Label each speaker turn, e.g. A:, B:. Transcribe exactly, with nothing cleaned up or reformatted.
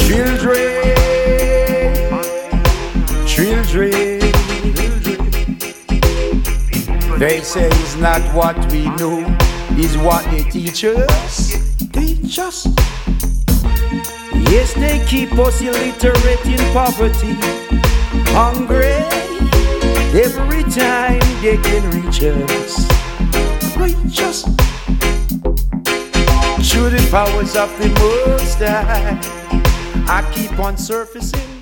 A: Children, children, they say it's not what we know, it's what they teach us. Teach us. Yes, they keep us illiterate in poverty, hungry. Every time they can reach us, reach us. Through the powers of the Most High, I keep on surfacing.